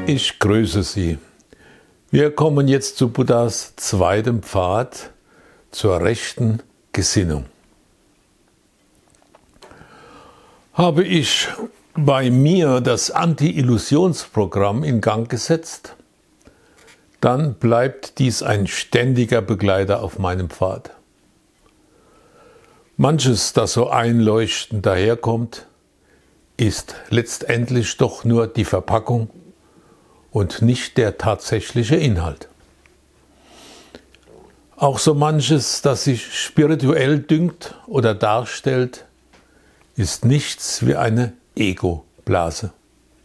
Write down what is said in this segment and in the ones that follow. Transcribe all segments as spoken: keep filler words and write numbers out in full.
Ich grüße Sie. Wir kommen jetzt zu Buddhas zweitem Pfad, zur rechten Gesinnung. Habe ich bei mir das Anti-Illusionsprogramm in Gang gesetzt, dann bleibt dies ein ständiger Begleiter auf meinem Pfad. Manches, das so einleuchtend daherkommt, ist letztendlich doch nur die Verpackung und nicht der tatsächliche Inhalt. Auch so manches, das sich spirituell dünkt oder darstellt, ist nichts wie eine Ego-Blase.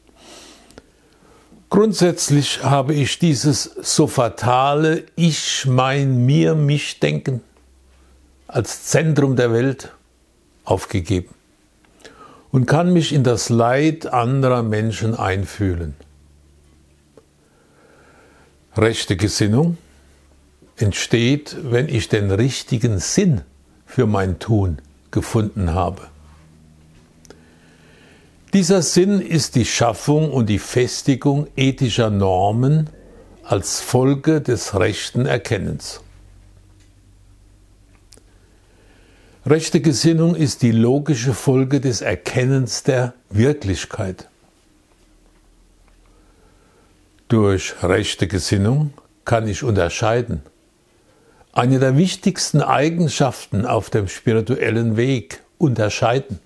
Grundsätzlich habe ich dieses so fatale Ich, mein, mir, mich Denken als Zentrum der Welt aufgegeben und kann mich in das Leid anderer Menschen einfühlen. Rechte Gesinnung entsteht, wenn ich den richtigen Sinn für mein Tun gefunden habe. Dieser Sinn ist die Schaffung und die Festigung ethischer Normen als Folge des rechten Erkennens. Rechte Gesinnung ist die logische Folge des Erkennens der Wirklichkeit. Durch rechte Gesinnung kann ich unterscheiden. Eine der wichtigsten Eigenschaften auf dem spirituellen Weg, unterscheiden.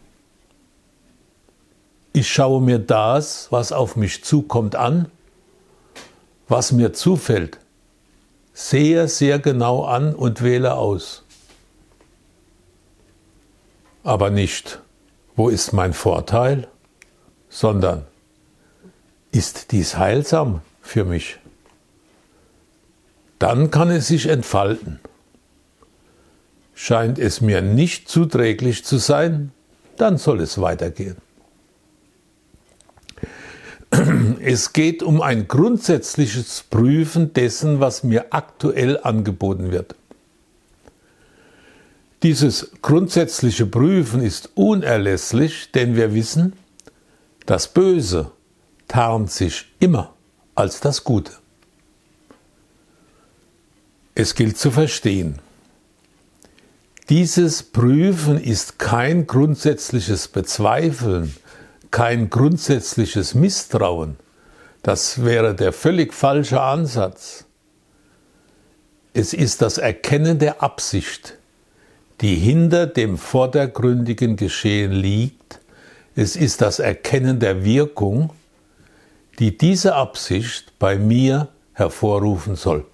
Ich schaue mir das, was auf mich zukommt, an, was mir zufällt, sehr, sehr genau an und wähle aus. Aber nicht, wo ist mein Vorteil, sondern ist dies heilsam für mich? Dann kann es sich entfalten. Scheint es mir nicht zuträglich zu sein, dann soll es weitergehen. Es geht um ein grundsätzliches Prüfen dessen, was mir aktuell angeboten wird. Dieses grundsätzliche Prüfen ist unerlässlich, denn wir wissen, das Böse tarnt sich immer als das Gute. Es gilt zu verstehen, dieses Prüfen ist kein grundsätzliches Bezweifeln, kein grundsätzliches Misstrauen. Das wäre der völlig falsche Ansatz. Es ist das Erkennen der Absicht, die hinter dem vordergründigen Geschehen liegt. Es ist das Erkennen der Wirkung, die diese Absicht bei mir hervorrufen soll.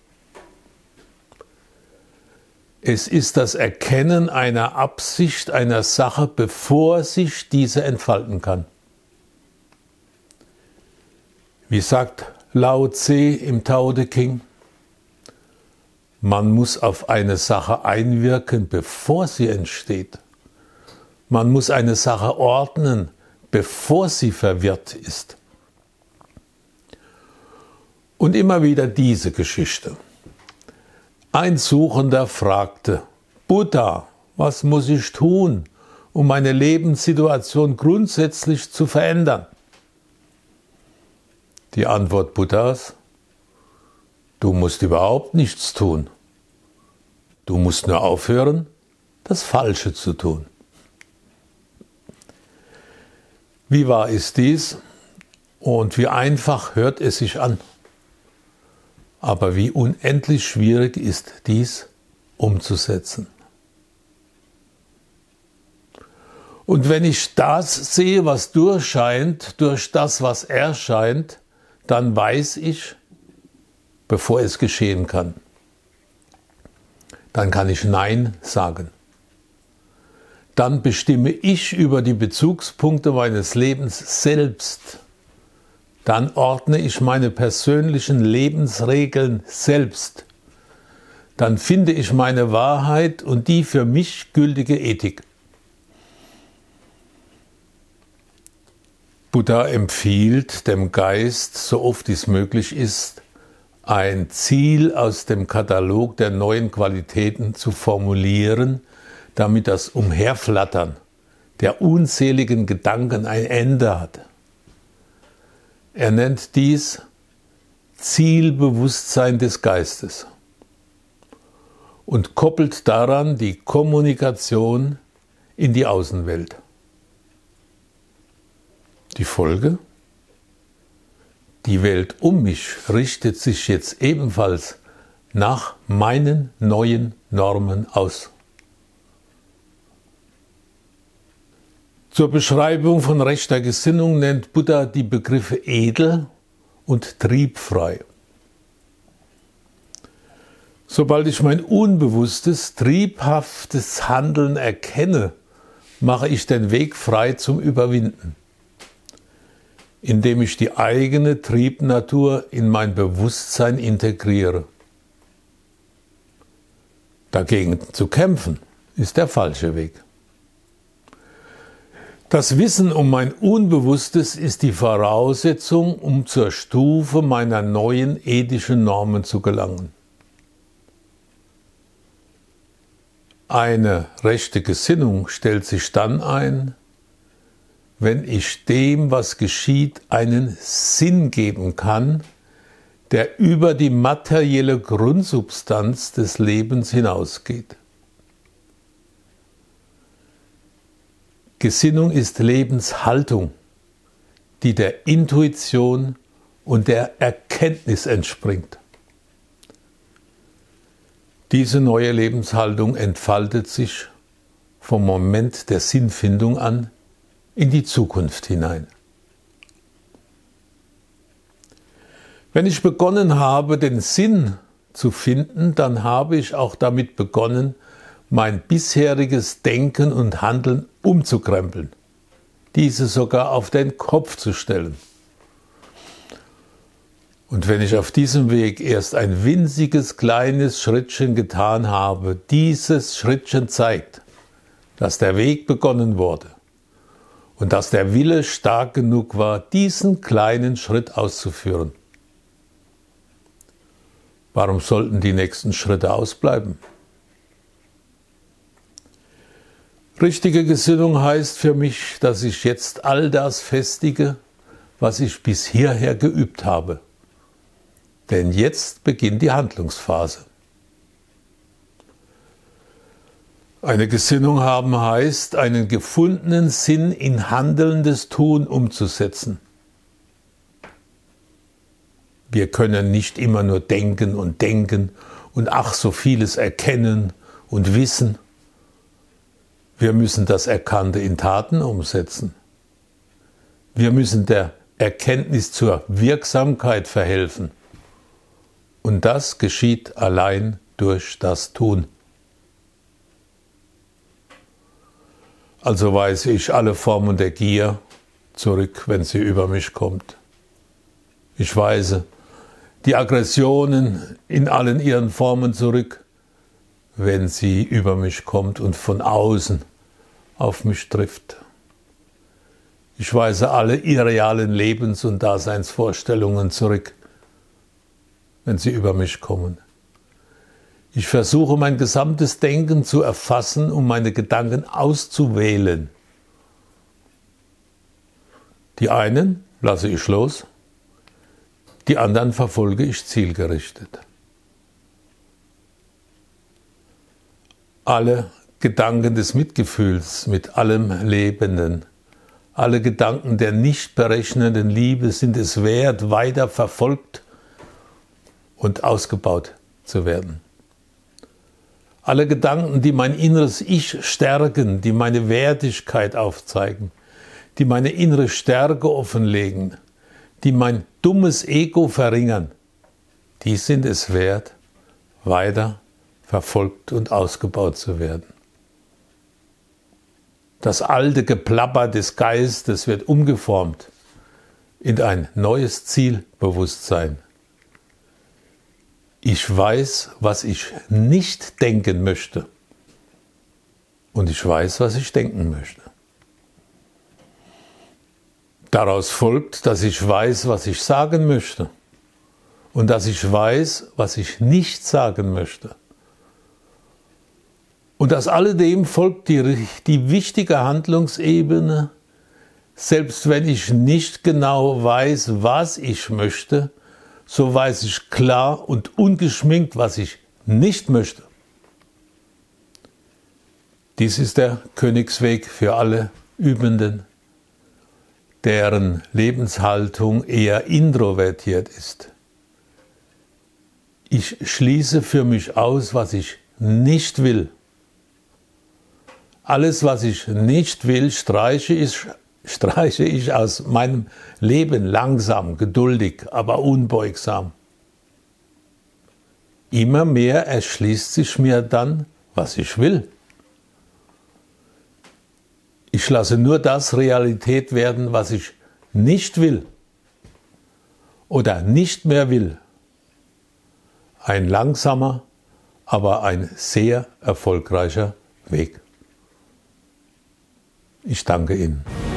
Es ist das Erkennen einer Absicht, einer Sache, bevor sich diese entfalten kann. Wie sagt Lao Tse im Tao Te Ching, man muss auf eine Sache einwirken, bevor sie entsteht. Man muss eine Sache ordnen, bevor sie verwirrt ist. Und immer wieder diese Geschichte. Ein Suchender fragte, Buddha, was muss ich tun, um meine Lebenssituation grundsätzlich zu verändern? Die Antwort Buddhas, du musst überhaupt nichts tun. Du musst nur aufhören, das Falsche zu tun. Wie wahr ist dies und wie einfach hört es sich an? Aber wie unendlich schwierig ist dies umzusetzen. Und wenn ich das sehe, was durchscheint, durch das, was erscheint, dann weiß ich, bevor es geschehen kann. Dann kann ich Nein sagen. Dann bestimme ich über die Bezugspunkte meines Lebens selbst. Dann ordne ich meine persönlichen Lebensregeln selbst. Dann finde ich meine Wahrheit und die für mich gültige Ethik. Buddha empfiehlt dem Geist, so oft dies möglich ist, ein Ziel aus dem Katalog der neuen Qualitäten zu formulieren, damit das Umherflattern der unzähligen Gedanken ein Ende hat. Er nennt dies Zielbewusstsein des Geistes und koppelt daran die Kommunikation in die Außenwelt. Die Folge? Die Welt um mich richtet sich jetzt ebenfalls nach meinen neuen Normen aus. Zur Beschreibung von rechter Gesinnung nennt Buddha die Begriffe edel und triebfrei. Sobald ich mein unbewusstes, triebhaftes Handeln erkenne, mache ich den Weg frei zum Überwinden, indem ich die eigene Triebnatur in mein Bewusstsein integriere. Dagegen zu kämpfen, ist der falsche Weg. Das Wissen um mein Unbewusstes ist die Voraussetzung, um zur Stufe meiner neuen ethischen Normen zu gelangen. Eine rechte Gesinnung stellt sich dann ein, wenn ich dem, was geschieht, einen Sinn geben kann, der über die materielle Grundsubstanz des Lebens hinausgeht. Gesinnung ist Lebenshaltung, die der Intuition und der Erkenntnis entspringt. Diese neue Lebenshaltung entfaltet sich vom Moment der Sinnfindung an in die Zukunft hinein. Wenn ich begonnen habe, den Sinn zu finden, dann habe ich auch damit begonnen, mein bisheriges Denken und Handeln umzukrempeln, diese sogar auf den Kopf zu stellen. Und wenn ich auf diesem Weg erst ein winziges kleines Schrittchen getan habe, dieses Schrittchen zeigt, dass der Weg begonnen wurde und dass der Wille stark genug war, diesen kleinen Schritt auszuführen. Warum sollten die nächsten Schritte ausbleiben? Richtige Gesinnung heißt für mich, dass ich jetzt all das festige, was ich bis hierher geübt habe. Denn jetzt beginnt die Handlungsphase. Eine Gesinnung haben heißt, einen gefundenen Sinn in handelndes Tun umzusetzen. Wir können nicht immer nur denken und denken und ach so vieles erkennen und wissen. Wir müssen das Erkannte in Taten umsetzen. Wir müssen der Erkenntnis zur Wirksamkeit verhelfen. Und das geschieht allein durch das Tun. Also weise ich alle Formen der Gier zurück, wenn sie über mich kommt. Ich weise die Aggressionen in allen ihren Formen zurück, wenn sie über mich kommt und von außen auf mich trifft. Ich weise alle irrealen Lebens- und Daseinsvorstellungen zurück, wenn sie über mich kommen. Ich versuche mein gesamtes Denken zu erfassen, um meine Gedanken auszuwählen. Die einen lasse ich los, die anderen verfolge ich zielgerichtet. Alle Gedanken des Mitgefühls mit allem Lebenden, alle Gedanken der nicht berechnenden Liebe sind es wert, weiter verfolgt und ausgebaut zu werden. Alle Gedanken, die mein inneres Ich stärken, die meine Wertigkeit aufzeigen, die meine innere Stärke offenlegen, die mein dummes Ego verringern, die sind es wert, weiter verfolgt und ausgebaut zu werden. Das alte Geplapper des Geistes wird umgeformt in ein neues Zielbewusstsein. Ich weiß, was ich nicht denken möchte. Und ich weiß, was ich denken möchte. Daraus folgt, dass ich weiß, was ich sagen möchte. Und dass ich weiß, was ich nicht sagen möchte. Und aus alledem folgt die, die wichtige Handlungsebene, Selbst wenn ich nicht genau weiß, was ich möchte, so weiß ich klar und ungeschminkt, was ich nicht möchte. Dies ist der Königsweg für alle Übenden, deren Lebenshaltung eher introvertiert ist. Ich schließe für mich aus, was ich nicht will. Alles, was ich nicht will, streiche ich, streiche ich aus meinem Leben langsam, geduldig, aber unbeugsam. Immer mehr erschließt sich mir dann, was ich will. Ich lasse nur das Realität werden, was ich nicht will oder nicht mehr will. Ein langsamer, aber ein sehr erfolgreicher Weg. Ich danke Ihnen.